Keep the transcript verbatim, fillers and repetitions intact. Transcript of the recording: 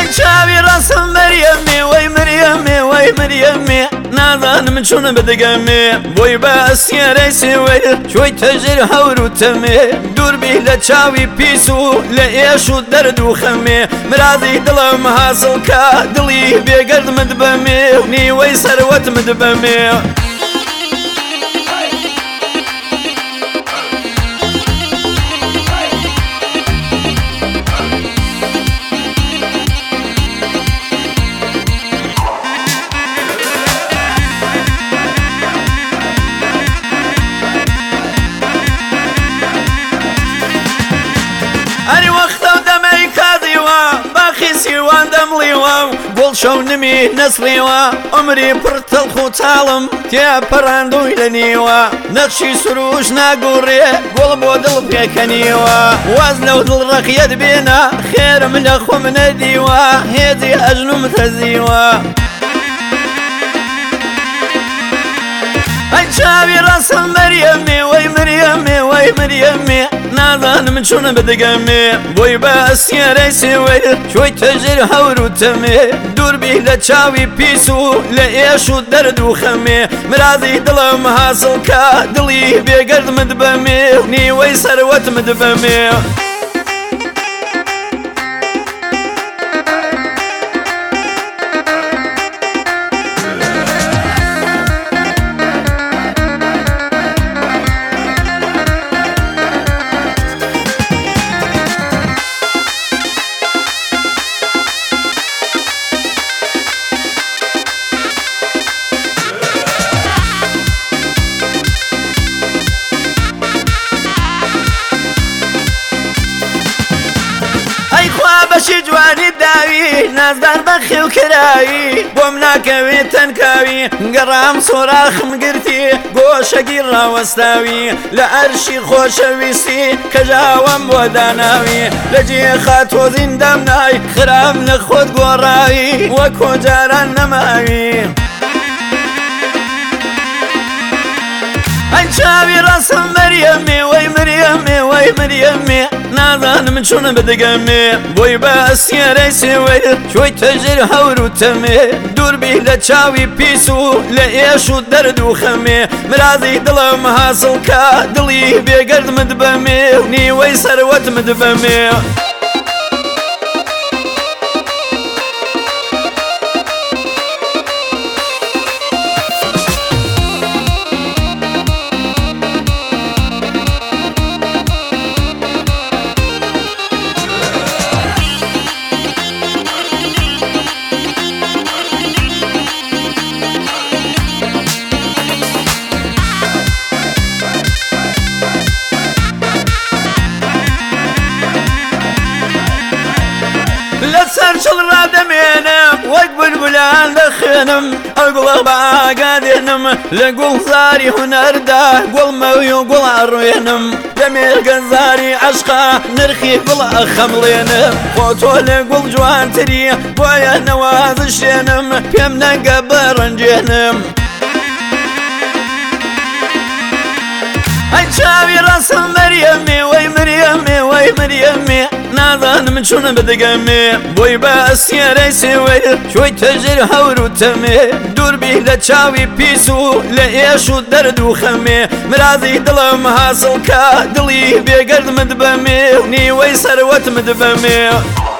ئەی چاوی ڕاستم مەریەمێ وەی مەریەمێ وەی مەریەمێ نازانم چۆن بدەگەمێ بۆی بە ئەسیارەی سێوەی چۆیتە ژێر هەور و تەمێ دووربی لە چاوی پیس و لە ئێش و دەرد و خەمێ مرازی دڵم حاصڵ کە دڵی بێگەردمت بەمێ نیوەی سەروەتمت بەمێ ئەری وەختە و دەمەی کاتیوە باخی سیوان دەمڵیوە گوڵ شەو نمی نەسڵیوە عمری پڕ تەڵخ و چاڵم تێپەڕاندووی لە نیوە نەخشی سروش ناگوڕێ گوڵ بۆ دڵ پێکەنیوە واز لەو دڵ ڕەقیەت بێنە خێرم لە خۆم نەدیوە هێزی ئەژنم تەزیوە ئەی چاوی ڕاستم مەریەمێ وەی مەریەمێ وەی مەریەمێ نازانم چۆن بدەگەمێ بۆی بە ئەسیارەی سێوەی چۆیتە ژێر هەور و تەمێ دووربی لە چاوی پیس و لە ئێش و دەرد و خەمێ مرازی دڵم حاصڵ کە دڵی بێگەردمت بەمێ نیوەی سەروەتمت بەمێ بەشی جوانی داوی نازدار بە خێو کراوی بۆم ناکەوێت تەنکاوی گەڕام سۆراخم گرتی گۆشەگی ڕاوەستاوی لە ئەرشی خۆشەویستی کەژاوەم بۆ داناوی لە جێ خاتۆزین دەمنای خرام لە خۆت گۆڕاوی وەکۆ جاران نەماوی ئەی چاوی ڕاستم مەریەمێ وەی مەریەمێ وەی مەریەمێ نازانم چۆن بدەگەمێ بۆی بە ئەسیارەی سێوەی چۆیتە ژێر هەور و تەمێ دووربی لە چاوی پیس و لە ئێش و دەرد و خەمێ مرازی دڵم حاصڵ کە دڵی بێگەردمت بەمێ نیوەی سەروەتمت بەمێ لەسەر چڵ ڕادەمێنم وەک بولبولان دەخوێنم ئەو گوڵە بە ئاگادێنم لە گوڵزاری هونەردا گوڵمەوی و گوڵ ئەڕوێنم لە مێرگەنزاری عەشقا نرخی گوڵ ئەخەمڵێنم بۆ تۆ لە گوڵ جوانتری بۆیە نەوازشێنم پێم نەگە بەڕەنجێنم ئەی چاوی ڕاستم مەریەمێ وەی مەریەمێ وەی مەریەمێ نازانم چۆن بدەگەمێ بۆی بە ئەسیارەی سێوەی چۆیتە ژێر هەور و تەمێ دووربی لە چاوی پیس و لە ئێش و دەرد و خەمێ مرازی دڵم حاصڵ کە دڵی بێگەردمت بەمێ نیوەی سەروەتمت بەمێ